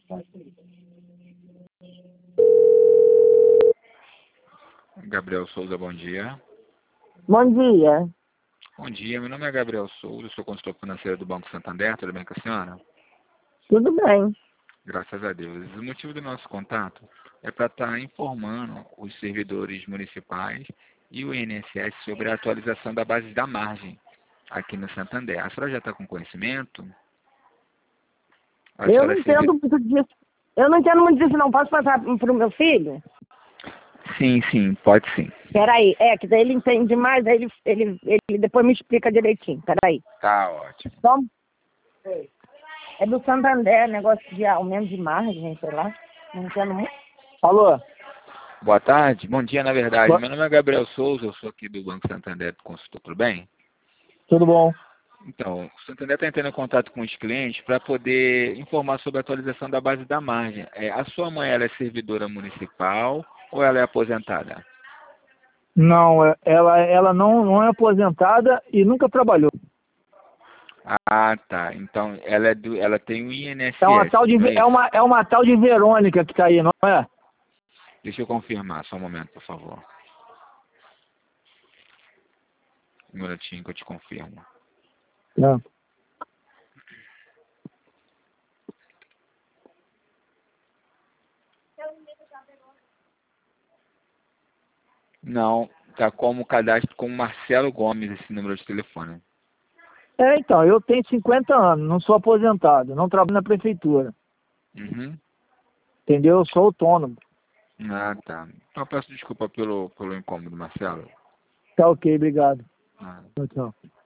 Gabriel Souza, bom dia. Bom dia. Bom dia, meu nome é Gabriel Souza, sou consultor financeiro do Banco Santander, tudo bem com a senhora? Tudo bem. Graças a Deus. O motivo do nosso contato é para estar informando os servidores municipais e o INSS sobre a atualização da base da margem aqui no Santander. A senhora já está com conhecimento? Eu não entendo muito disso. Eu não entendo muito disso, não. Posso passar para o meu filho? Sim, pode sim. Peraí, que daí ele entende mais, aí ele depois me explica direitinho. Peraí. Tá ótimo. Vamos? É do Santander, negócio de aumento de margem, sei lá. Não entendo muito. Alô? Boa tarde, bom dia na verdade. Meu nome é Gabriel Souza, eu sou aqui do Banco Santander do Consultor, tudo bem? Tudo bom. Então, o Santander está entrando em contato com os clientes para poder informar sobre a atualização da base da margem. A sua mãe, ela é servidora municipal ou ela é aposentada? Não, ela não é aposentada e nunca trabalhou. Ah, tá. Então, ela tem o INSS, É uma tal de, não é isso? é uma tal de Verônica que está aí, não é? Deixa eu confirmar, só um momento, por favor. Um minutinho que eu te confirmo. Não. Não, tá como cadastro com Marcelo Gomes esse número de telefone. Então, eu tenho 50 anos, não sou aposentado, não trabalho na prefeitura. Uhum. Entendeu? Eu sou autônomo. Ah, tá. Então, eu peço desculpa pelo incômodo, Marcelo. Tá ok, obrigado. Ah. Tchau.